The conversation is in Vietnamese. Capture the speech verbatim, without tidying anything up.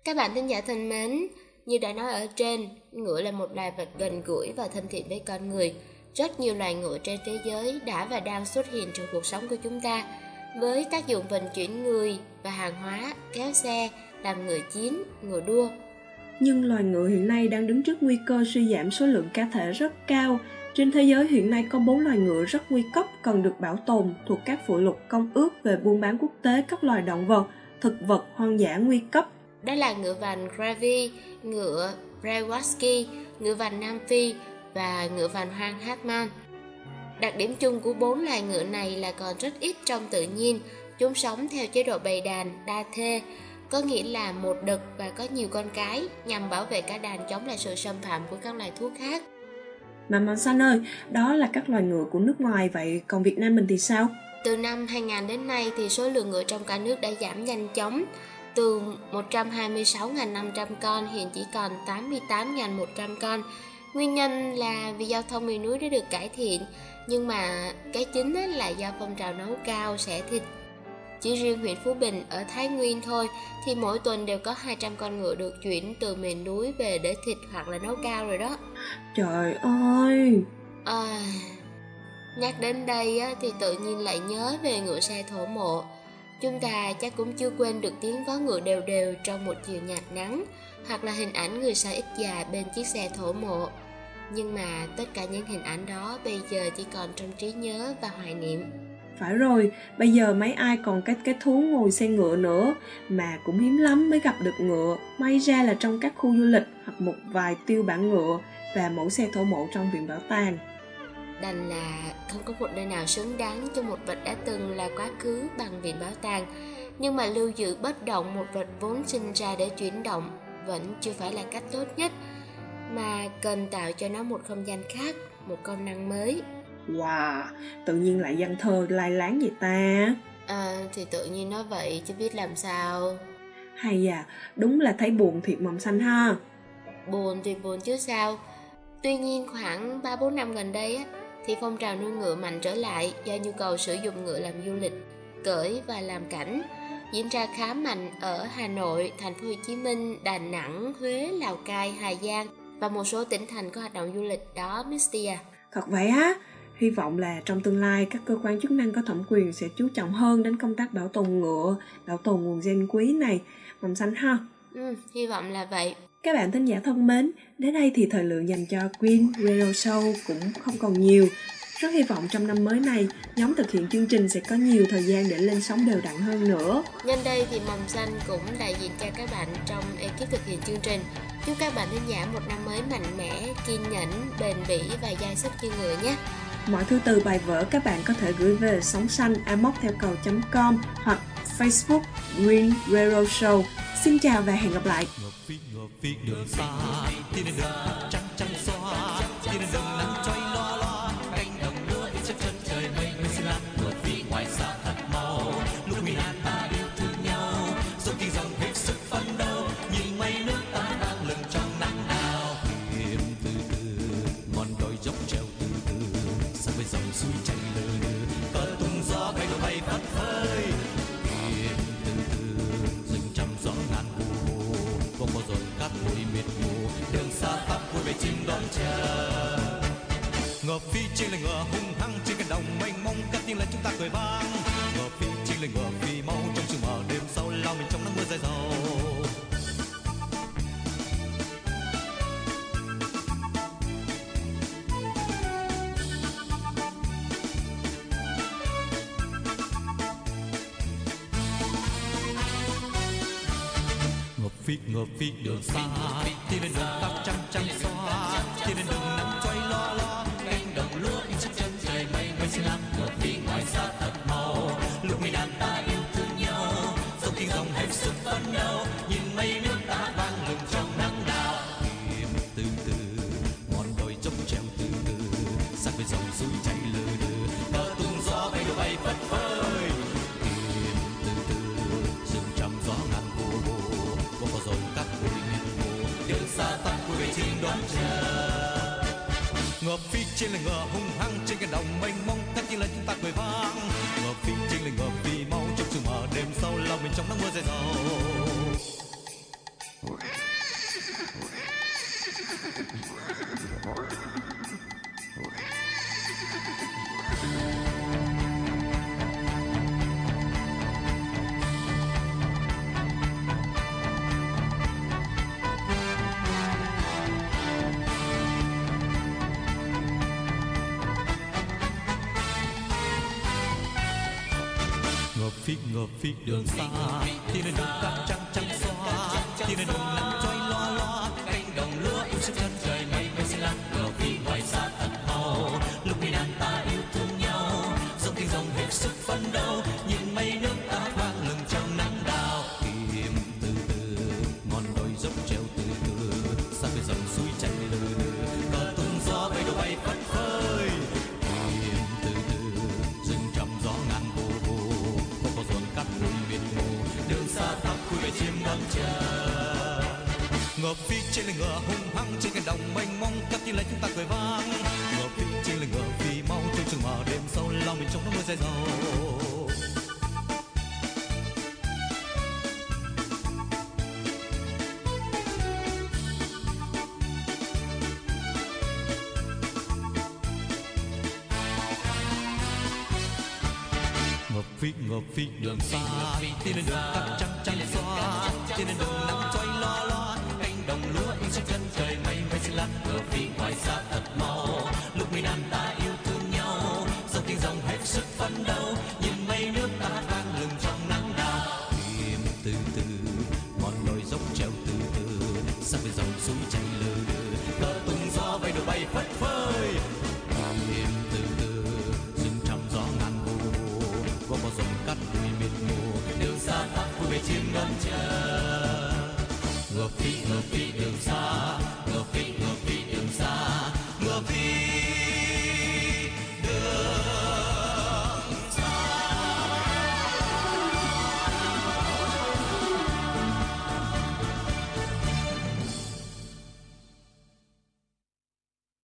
Các bạn thính giả thân mến, như đã nói ở trên, ngựa là một loài vật gần gũi và thân thiện với con người. Rất nhiều loài ngựa trên thế giới đã và đang xuất hiện trong cuộc sống của chúng ta, với tác dụng vận chuyển người và hàng hóa, kéo xe, làm ngựa chiến, ngựa đua. Nhưng loài ngựa hiện nay đang đứng trước nguy cơ suy giảm số lượng cá thể rất cao. Trên thế giới hiện nay có bốn loài ngựa rất nguy cấp cần được bảo tồn thuộc các phụ lục Công ước về buôn bán quốc tế các loài động vật, thực vật hoang dã nguy cấp. Đó là ngựa vằn Gravy, ngựa Brewaski, ngựa vằn Nam Phi và ngựa vằn hoang Hartmann. Đặc điểm chung của bốn loài ngựa này là còn rất ít trong tự nhiên. Chúng sống theo chế độ bầy đàn, đa thê, có nghĩa là một đực và có nhiều con cái, nhằm bảo vệ cả đàn chống lại sự xâm phạm của các loài thú khác. Mà Mòn San ơi, đó là các loài ngựa của nước ngoài, vậy còn Việt Nam mình thì sao? Từ năm hai không không không đến nay thì số lượng ngựa trong cả nước đã giảm nhanh chóng. Từ một trăm hai mươi sáu nghìn năm trăm con hiện chỉ còn tám mươi tám nghìn một trăm con. Nguyên nhân là vì giao thông miền núi đã được cải thiện, nhưng mà cái chính là do phong trào nấu cao xẻ thịt. Chỉ riêng huyện Phú Bình ở Thái Nguyên thôi thì mỗi tuần đều có hai trăm con ngựa được chuyển từ miền núi về để thịt hoặc là nấu cao rồi đó. Trời ơi! À, nhắc đến đây á, thì tự nhiên lại nhớ về ngựa xe thổ mộ. Chúng ta chắc cũng chưa quên được tiếng vó ngựa đều đều trong một chiều nhạt nắng, hoặc là hình ảnh người xa ít già bên chiếc xe thổ mộ. Nhưng mà tất cả những hình ảnh đó bây giờ chỉ còn trong trí nhớ và hoài niệm. Phải rồi, bây giờ mấy ai còn cái cái thú ngồi xe ngựa nữa, mà cũng hiếm lắm mới gặp được ngựa. May ra là trong các khu du lịch hoặc một vài tiêu bản ngựa và mẫu xe thổ mộ trong viện bảo tàng. Đành là không có một nơi nào xứng đáng cho một vật đã từng là quá khứ bằng viện bảo tàng. Nhưng mà lưu giữ bất động một vật vốn sinh ra để chuyển động vẫn chưa phải là cách tốt nhất, mà cần tạo cho nó một không gian khác, một công năng mới. Wow, tự nhiên lại văn thơ lai láng vậy ta. À, thì tự nhiên nói vậy chứ biết làm sao. Hay à, đúng là thấy buồn thiệt Mầm Xanh ha. Buồn thì buồn chứ sao. Tuy nhiên khoảng ba bốn năm gần đây á, thì phong trào nuôi ngựa mạnh trở lại do nhu cầu sử dụng ngựa làm du lịch, cưỡi và làm cảnh diễn ra khá mạnh ở Hà Nội, Thành phố Hồ Chí Minh, Đà Nẵng, Huế, Lào Cai, Hà Giang và một số tỉnh thành có hoạt động du lịch đó, Misty à. Thật vậy á? Hy vọng là trong tương lai các cơ quan chức năng có thẩm quyền sẽ chú trọng hơn đến công tác bảo tồn ngựa, bảo tồn nguồn gen quý này, Mầm Xanh ha. Ừ, hy vọng là vậy. Các bạn thính giả thân mến, đến đây thì thời lượng dành cho Green Radio Show cũng không còn nhiều. Rất hy vọng trong năm mới này, nhóm thực hiện chương trình sẽ có nhiều thời gian để lên sóng đều đặn hơn nữa. Nhân đây thì Mầm Xanh cũng đại diện cho các bạn trong ekip thực hiện chương trình. Chúc các bạn thính giả một năm mới mạnh mẽ, kiên nhẫn, bền bỉ và dai sức như người nhé. Mọi thư từ bài vở các bạn có thể gửi về sóng xanh a m o c theo cầu chấm com hoặc Facebook Green Radio Show. Xin chào và hẹn gặp lại. Ngựa phi trên là ngựa hung hăng trên cánh đồng mênh mông, cất tiếng lên chúng ta cười vang. Ngựa phi trên là ngựa phi mau trong sương mờ đêm sâu lao mình trong nắng mưa dài dầu. Ngựa phi ngựa phi đường xa, đi lên đường tóc trắng trắng xóa, đi lên đường nắng trói lo lo. Ngựa phi ngoài xa thật màu, lúc mình đàn ta yêu thương nhau, dòng kinh dòng hết sức phấn đấu, nhìn mây nước ta vang lừng trong nắng đào. Tìm từ từ, ngọn đồi dốc treo từ từ, sát bên dòng suối chảy lừ đừ, cờ tung gió bay đổ bay phất phới. Tìm từ từ, rừng trầm gió ngàn vô vô, bóng vào rồi cắt bụi miệt mù, đường xa tắt cuối về chim đón chờ. Ngựa phi trên là ngựa hung hăng trên cánh đồng mênh mông, cất tiếng lên chúng ta cười vang. Ngựa phi trên là ngựa phi mau trong sương mờ đêm sâu lao mình trong nắng mưa dài dầu. ngờ phi đường xa, tia lên đường cát trắng trắng xóa, tia lên đường nắng trói loa loa, cánh đồng lúa im sức chân trời mây mây xanh lam, ngờ phi ngoài xa thật mau, lúc mình đàn ta yêu thương nhau, dòng tiếng dòng hết sức phấn đấu, nhìn mây nước ta vang lừng trong nắng đào, tìm từ từ, ngọn đồi dốc treo từ từ, sát bên dòng suối chảy lừ lừ, cờ tung gió bay đầu bay phất phới, tìm từ từ, rừng trầm gió ngàn vô vô, không có ruộng cát bụi mịt mù, đường xa tháp khuya về chim ngắm chờ. Ngựa phi trên lưng ngựa hung hăng trên cánh đồng mênh mông, cất tiếng lấy chúng ta cười vang. Ngựa phi trên lưng ngựa phi mau trong chừng mờ đêm sâu, lòng mình trong nó mưa rơi rầu. Ngựa phi ngựa phi đường xa, tiến lên đường cát trắng trắng xóa, tiến lên đường nắng trói loa loa, cánh đồng lúa in sắc chân trời mây mây xanh lam. Ngựa phi ngoài xa thật mau, lúc mình đàn ta yêu thương nhau, dòng tiếng dòng hết sức phấn đấu, nhìn mây nước ta vang lừng trong nắng đào. Tìm từ từ, ngọn đồi dốc treo từ từ, sát bên dòng suối chảy lừ lừ, cờ tung gió bay đầu bay phất phới. Tìm từ từ, rừng trầm gió ngàn vô vô, có bao dòng cát bụi mịt mù, đường xa tháp vui về chim ngắm chờ. Ngựa phi ngựa phi đường xa, ngựa phi ngựa phi đường xa, ngựa phi